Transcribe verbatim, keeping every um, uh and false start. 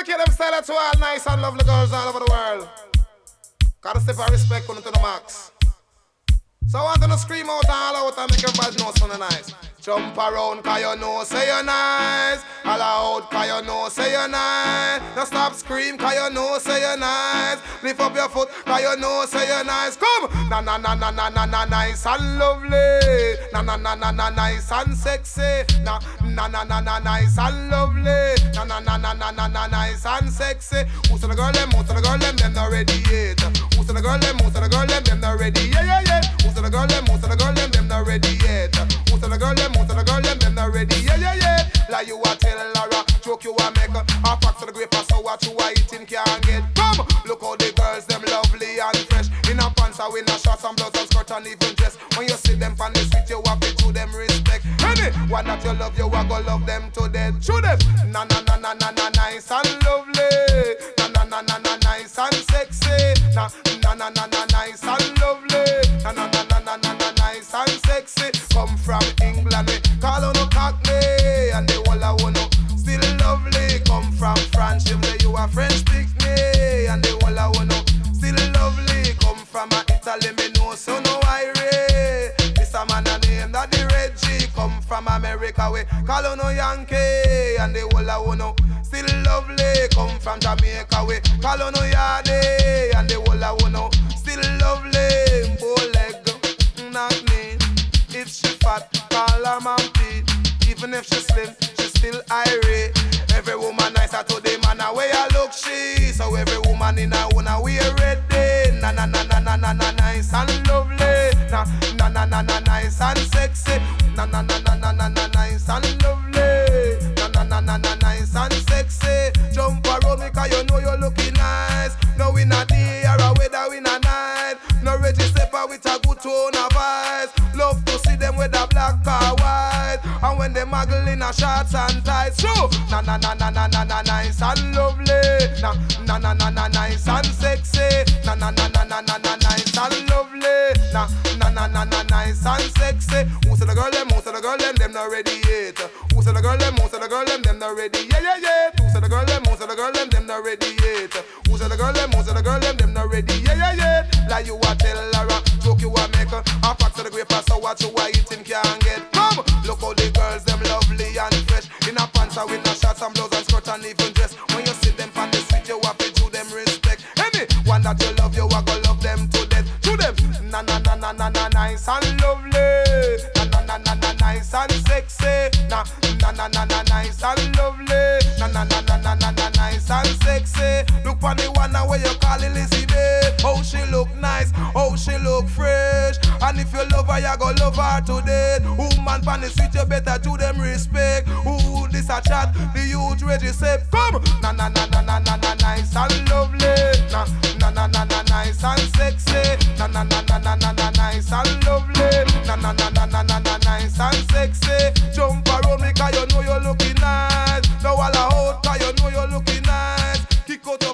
dedicate them style to all nice and lovely girls all over the world. Gotta step of respect on it to the max. So I want them to scream out and all out and make everybody know something nice. Jump around cause you know say you're nice. All out cause you know say you're nice. Now stop scream cause you know say you're nice. Lift up your foot cause you know say you're nice. Come! Na na na na na na na nice and lovely. Na na na na na nice and sexy. Na na na na na nice and lovely. Na na na na na na na nice and sexy. Who's the girl them? Who's the girl them? Them not ready yet. Who's the girl them? Who's the girl them? Them not ready. Yeah yeah yeah. Who's the girl them? Who's the girl them? Them not ready yet. Who's the girl them? Most of the girls them, them not ready, yeah, yeah, yeah. Like you a tell Lara, joke you a make a pack for the grape, so what you a eating can't get. Come, look how the girls them lovely and fresh. In a pants, a in a shorts and blouse and skirt and even dress. When you see them on the street, you have to show them respect. Any one that you love, you a go love them to death. Show them, na na na na na na nice and lovely. Na na na na na nice and sexy. Na na na na na nice and lovely. Na na na na na na na nice and sexy. Come from England, we call on no cockney, and the whole I wanna still lovely. Come from France, you say you a French picnic, and the whole I wanna still lovely. Come from a Italy, me know so no Irish. This a man a name that the Reggie. Come from America, we call on no Yankee, and the whole I wanna still lovely. Come from Jamaica, we call on no Yardie, and the whole I wanna still lovely. Bow leg, knock me. If she fat, call her man Pete. Even if she slim, she still irate. Every woman nice to the man a way I look she. So every woman in a wanna wear red day. Na na na na na na na nice and lovely. Na na na na na nice and sexy. Na na na na na na na nice and lovely. Na na na na na nice and sexy. Jump around me 'cause you know you're looking nice. No we not day or a weather we not night. No ready stepper with a good tone of voice. Love to see them with a black or white. And when they muggle in a shorts and tights. So, na na na na na na na nice and lovely. Na na na na na nice and sexy. Na na na na na na na nice and lovely. Na na na na na nice and sexy. Who's the girl them? Who's the girl them? Them not ready yet. Who's the girl them? Who's the girl them? Them not ready. Yeah yeah yeah. Who's the girl them? Who's the girl them? Them not ready yet. Who's the girl them? Who's the girl them? Them not ready. Yeah yeah yeah. Like you a tell Lara, joke you a make a pack to the grape, so what you a eating can't get. Come, look how the girls them lovely and fresh. In a pants, a with no shorts and blouse and skirt and even dress. When you see them on the street, you have to do them respect. Any one that you love, you a go love them to death. To them, na na na na na na nice and lovely. Na na na na na nice and sexy. Na na na na na nice and lovely. Na na na na na na na nice and sexy. Look on the one where you call Elizabeth. Oh she look nice, oh she look fresh. And if you love her, you go love her to death. Woman pan the street, you better do them respect. Ooh, this a chat, the youth ready say, come! Na na na na na na na nice and lovely. Na na na na na nice and sexy. Na na na na na na na nice and lovely. Na na na na na na na nice and sexy. Jump around me 'cause you know you're looking nice. Now all out 'cause you know you're looking nice. Kick out your